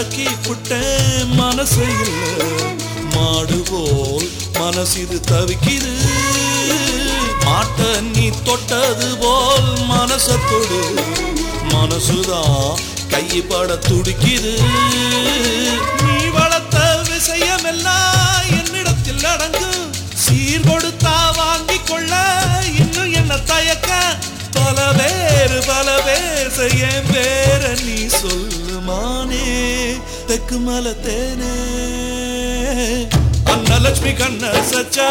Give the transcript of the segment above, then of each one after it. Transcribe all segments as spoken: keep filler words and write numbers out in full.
அடக்கி புட்டேன் மனசு இல்ல மாடு போல் மனசிது தவிக்குது மாட்ட நீ தொட்டது போல் மனச தொடு மனசுதான் கைப்பட துடிக்குது நீ வளர்த்த விஷயம் எல்லாம் என்னிடத்தில் அடங்கும் சீர் கொடுத்தா வாங்கி கொள்ள இன்னும் என்ன தயக்க பல பேரு பல பேச என் பேர நீ சொல்லுமானே தெக்கு மல தேனே அன்னலட்சுமி கண்ண சச்சா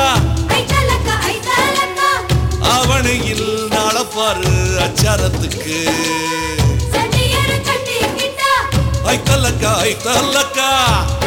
அவனையில் நாளப்பாரு அச்சாரத்துக்கு ஐ தல்லக்கா ஐ தல்லக்கா